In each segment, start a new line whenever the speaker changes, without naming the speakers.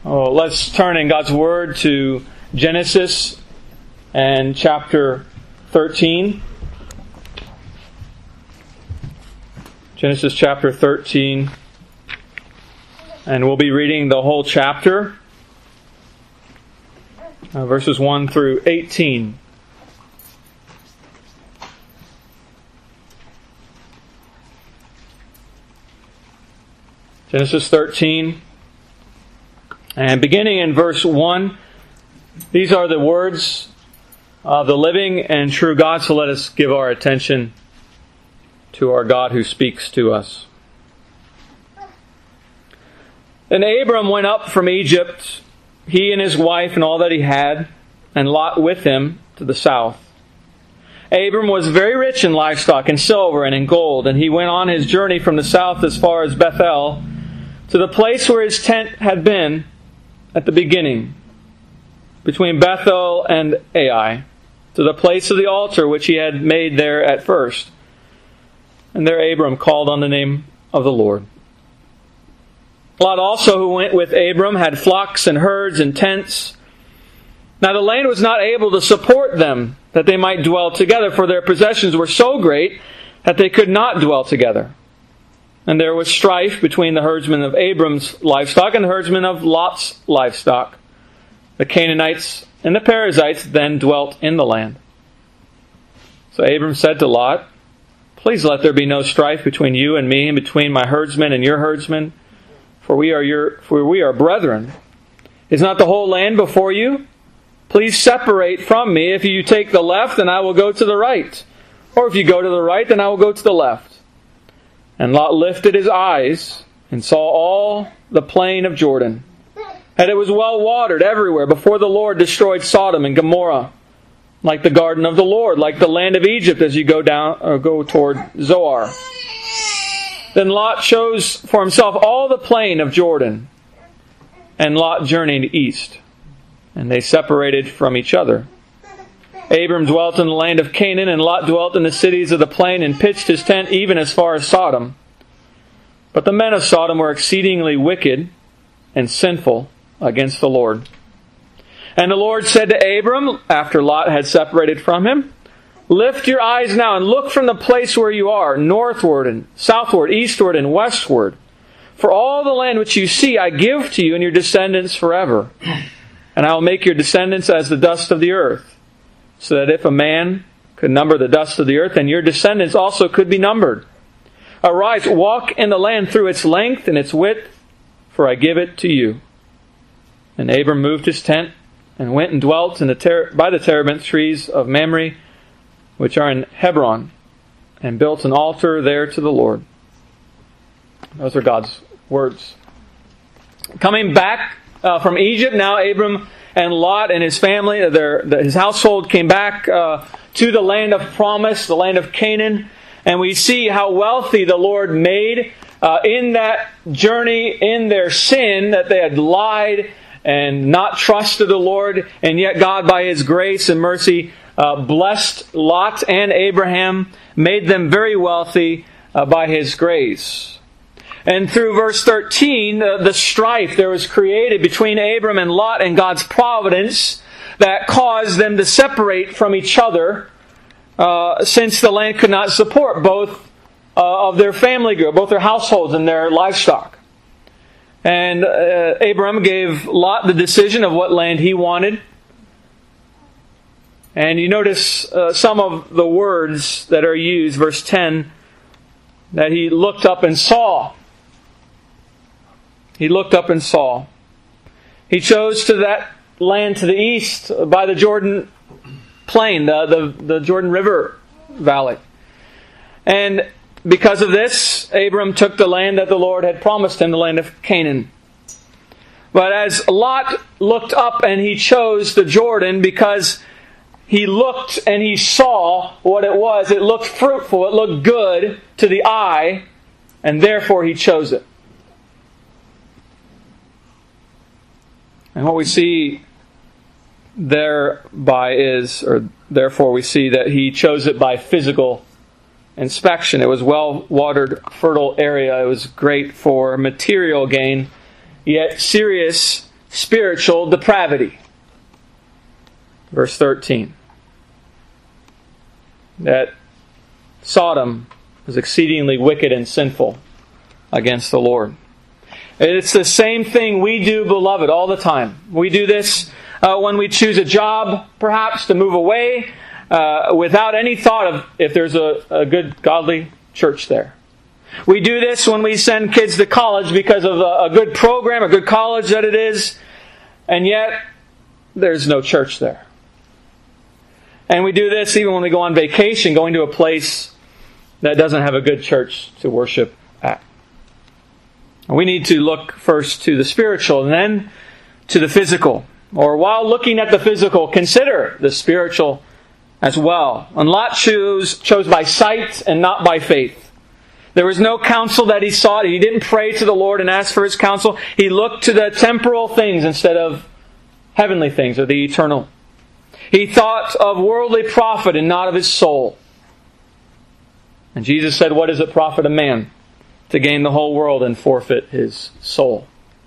Oh, let's turn in God's Word to Genesis and chapter 13. Genesis chapter 13. And we'll be reading the whole chapter, verses 1 through 18. Genesis 13. And beginning in verse 1, these are the words of the living and true God, so let us give our attention to our God who speaks to us. Then Abram went up from Egypt, he and his wife and all that he had, and Lot with him to the south. Abram was very rich in livestock, in silver, and in gold, and he went on his journey from the south as far as Bethel, to the place where his tent had been at the beginning, between Bethel and Ai, to the place of the altar which he had made there at first. And there Abram called on the name of the Lord. Lot also, who went with Abram, had flocks and herds and tents. Now the land was not able to support them, that they might dwell together, for their possessions were so great that they could not dwell together. And there was strife between the herdsmen of Abram's livestock and the herdsmen of Lot's livestock. The Canaanites and the Perizzites then dwelt in the land. So Abram said to Lot, "Please let there be no strife between you and me, and between my herdsmen and your herdsmen, for we are brethren. Is not the whole land before you? Please separate from me. If you take the left, then I will go to the right. Or if you go to the right, then I will go to the left." And Lot lifted his eyes and saw all the plain of Jordan, and it was well watered everywhere, before the Lord destroyed Sodom and Gomorrah, like the garden of the Lord, like the land of Egypt as you go toward Zoar. Then Lot chose for himself all the plain of Jordan, and Lot journeyed east, and they separated from each other. Abram dwelt in the land of Canaan, and Lot dwelt in the cities of the plain, and pitched his tent even as far as Sodom. But the men of Sodom were exceedingly wicked and sinful against the Lord. And the Lord said to Abram, after Lot had separated from him, "Lift your eyes now and look from the place where you are, northward and southward, eastward and westward. For all the land which you see I give to you and your descendants forever. And I will make your descendants as the dust of the earth, so that if a man could number the dust of the earth, then your descendants also could be numbered. Arise, walk in the land through its length and its width, for I give it to you." And Abram moved his tent and went and dwelt by the terebinth trees of Mamre, which are in Hebron, and built an altar there to the Lord. Those are God's words. Coming back from Egypt, now Abram and Lot and his family, his household came back to the land of promise, the land of Canaan. And we see how wealthy the Lord made in that journey, in their sin, that they had lied and not trusted the Lord. And yet God, by His grace and mercy, blessed Lot and Abraham, made them very wealthy by His grace. And through verse 13, the strife that was created between Abram and Lot and God's providence that caused them to separate from each other, since the land could not support both of their family group, both their households and their livestock. And Abram gave Lot the decision of what land he wanted. And you notice some of the words that are used, verse 10, that he looked up and saw. He looked up and saw. He chose to that land to the east by the Jordan plain, the Jordan River valley. And because of this, Abram took the land that the Lord had promised him, the land of Canaan. But as Lot looked up and he chose the Jordan, because he looked and he saw what it was, it looked fruitful, it looked good to the eye, and therefore he chose it. And what we see thereby is, or therefore we see that he chose it by physical inspection. It was well-watered, fertile area. It was great for material gain, yet serious spiritual depravity. Verse 13. That Sodom was exceedingly wicked and sinful against the Lord. It's the same thing we do, beloved, all the time. We do this when we choose a job, perhaps, to move away without any thought of if there's a good, godly church there. We do this when we send kids to college because of a good program, a good college that it is, and yet there's no church there. And we do this even when we go on vacation, going to a place that doesn't have a good church to worship at. We need to look first to the spiritual and then to the physical. Or while looking at the physical, consider the spiritual as well. And Lot chose by sight and not by faith. There was no counsel that he sought. He didn't pray to the Lord and ask for His counsel. He looked to the temporal things instead of heavenly things or the eternal. He thought of worldly profit and not of his soul. And Jesus said, "What does it profit a man to gain the whole world and forfeit his soul?"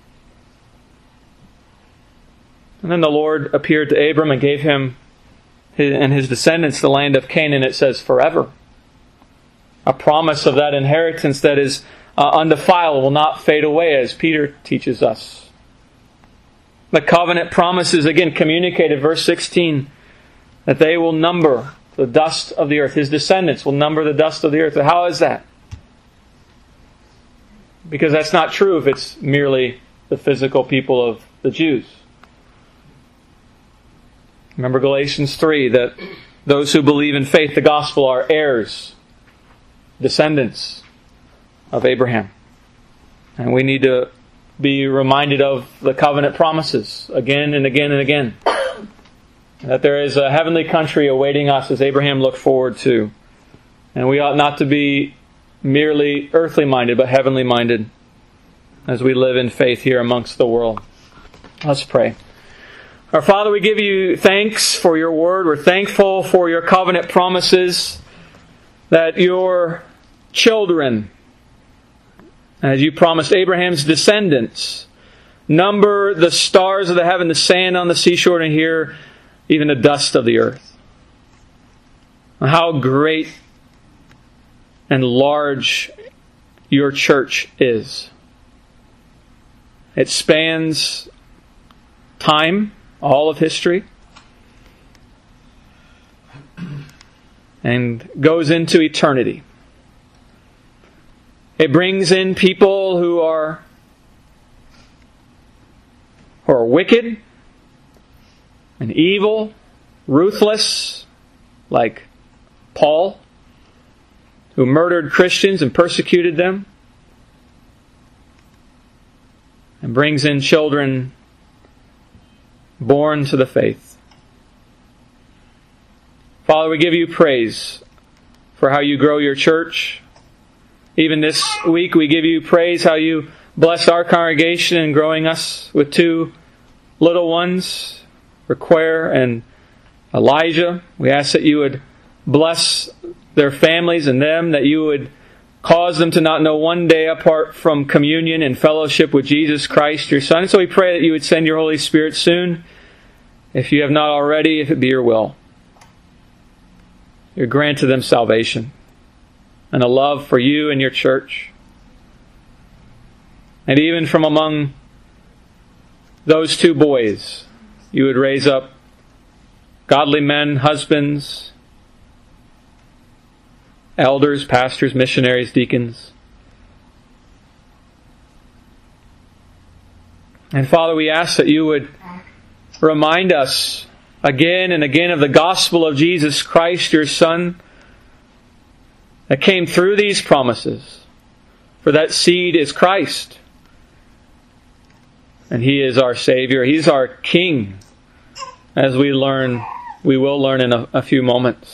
And then the Lord appeared to Abram and gave him and his descendants the land of Canaan, it says, forever. A promise of that inheritance that is undefiled, will not fade away, as Peter teaches us. The covenant promises, again, communicated, verse 16, that they will number the dust of the earth. His descendants will number the dust of the earth. How is that? Because that's not true if it's merely the physical people of the Jews. Remember Galatians 3, that those who believe in faith, the gospel, are heirs, descendants of Abraham. And we need to be reminded of the covenant promises again and again and again. That there is a heavenly country awaiting us as Abraham looked forward to. And we ought not to be merely earthly minded, but heavenly minded as we live in faith here amongst the world. Let's pray. Our Father, we give you thanks for your word. We're thankful for your covenant promises that your children, as you promised Abraham's descendants, number the stars of the heaven, the sand on the seashore, and here even the dust of the earth. How great and large your church is. It spans time, all of history, and goes into eternity. It brings in people who are wicked and evil, ruthless, like Paul, who murdered Christians and persecuted them, and brings in children born to the faith. Father, we give you praise for how you grow your church. Even this week, we give you praise how you blessed our congregation in growing us with two little ones, Raquel and Elijah. We ask that you would bless their families and them, that you would cause them to not know one day apart from communion and fellowship with Jesus Christ, your Son. So we pray that you would send your Holy Spirit soon, if you have not already, if it be your will. You grant to them salvation and a love for you and your church. And even from among those two boys, you would raise up godly men, husbands, elders, pastors, missionaries, deacons. And Father, we ask that you would remind us again and again of the gospel of Jesus Christ, your Son, that came through these promises. For that seed is Christ. And He is our Savior. He's our King, as we will learn in a few moments.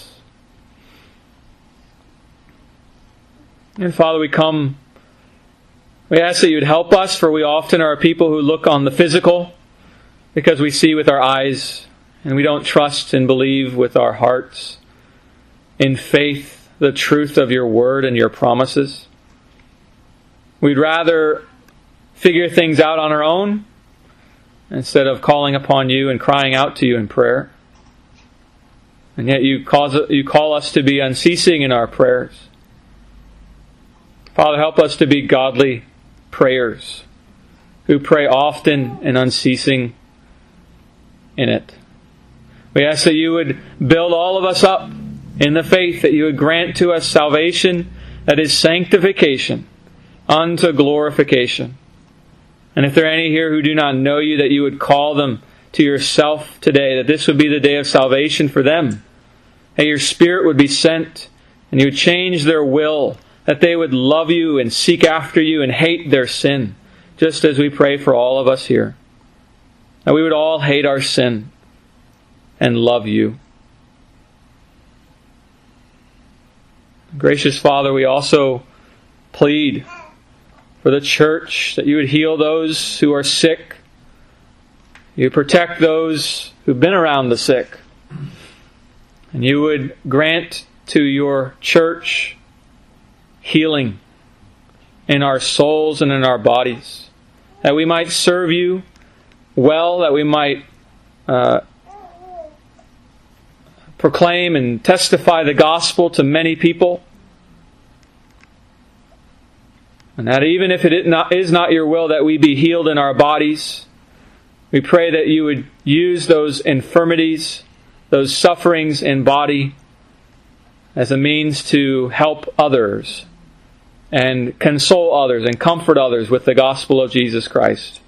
And Father, we ask that you would help us, for we often are a people who look on the physical because we see with our eyes and we don't trust and believe with our hearts in faith the truth of your word and your promises. We'd rather figure things out on our own instead of calling upon you and crying out to you in prayer. And yet you call us to be unceasing in our prayers. Father, help us to be godly prayers who pray often and unceasing in it. We ask that you would build all of us up in the faith, that you would grant to us salvation that is sanctification unto glorification. And if there are any here who do not know you, that you would call them to yourself today, that this would be the day of salvation for them. That your Spirit would be sent and you would change their will, that they would love you and seek after you and hate their sin, just as we pray for all of us here. That we would all hate our sin and love you. Gracious Father, we also plead for the church, that you would heal those who are sick. You protect those who've been around the sick. And you would grant to your church healing in our souls and in our bodies. That we might serve you well, that we might proclaim and testify the gospel to many people. And that even if it is not your will that we be healed in our bodies, we pray that you would use those infirmities, those sufferings in body, as a means to help others and console others and comfort others with the gospel of Jesus Christ.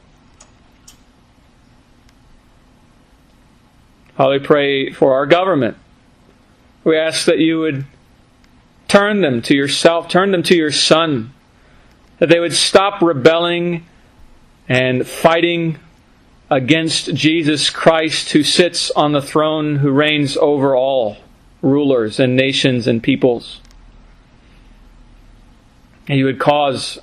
Father, we pray for our government. We ask that you would turn them to yourself, turn them to your Son, that they would stop rebelling and fighting against Jesus Christ, who sits on the throne, who reigns over all rulers and nations and peoples. And you would cause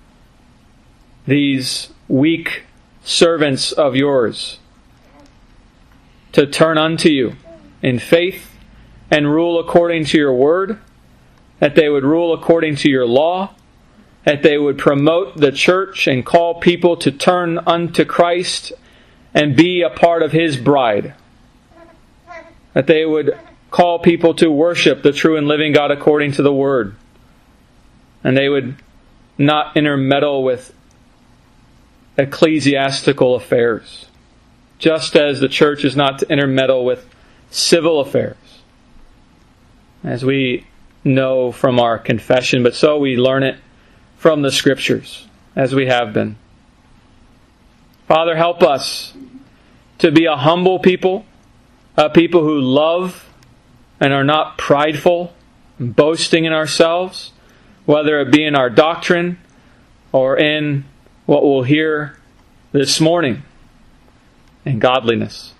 these weak servants of yours to turn unto you in faith and rule according to your word, that they would rule according to your law, that they would promote the church and call people to turn unto Christ and be a part of His bride. That they would call people to worship the true and living God according to the Word. And they would not intermeddle with ecclesiastical affairs, just as the church is not to intermeddle with civil affairs, as we know from our confession, but so we learn it from the Scriptures, as we have been. Father, help us to be a humble people, a people who love and are not prideful, and boasting in ourselves, whether it be in our doctrine or in what we'll hear this morning in godliness.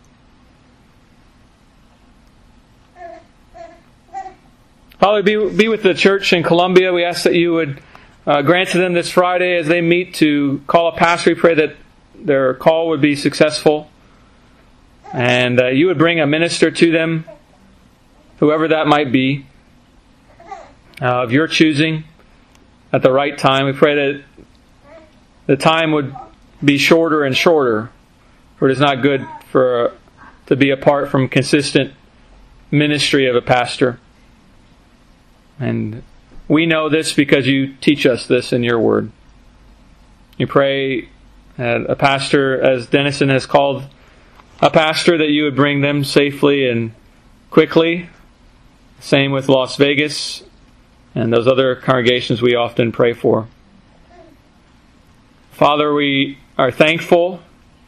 Father, be with the church in Columbia. We ask that you would grant to them this Friday as they meet to call a pastor. We pray that their call would be successful. And you would bring a minister to them, whoever that might be, of your choosing at the right time. We pray that the time would be shorter and shorter, for it is not good to be apart from consistent ministry of a pastor. And we know this because you teach us this in your word. You pray that a pastor, as Denison has called a pastor, that you would bring them safely and quickly. Same with Las Vegas and those other congregations we often pray for. Father, we are thankful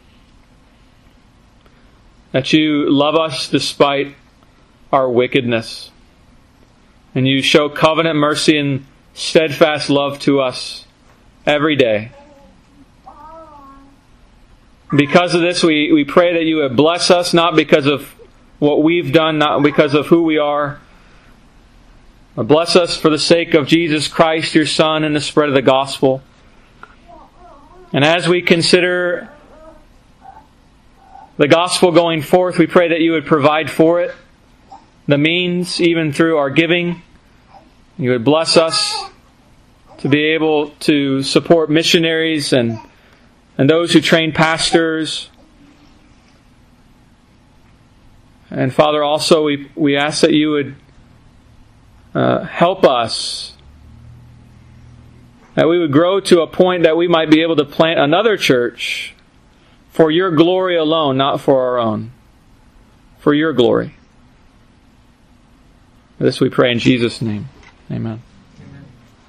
that you love us despite our wickedness. And you show covenant mercy and steadfast love to us every day. Because of this, we pray that you would bless us, not because of what we've done, not because of who we are, but bless us for the sake of Jesus Christ, your Son, and the spread of the gospel. And as we consider the gospel going forth, we pray that you would provide for it the means, even through our giving. You would bless us to be able to support missionaries and those who train pastors And Father, also we ask that you would help us, that we would grow to a point that we might be able to plant another church for your glory alone, not for our own. For your glory. This we pray in Jesus' name. Amen.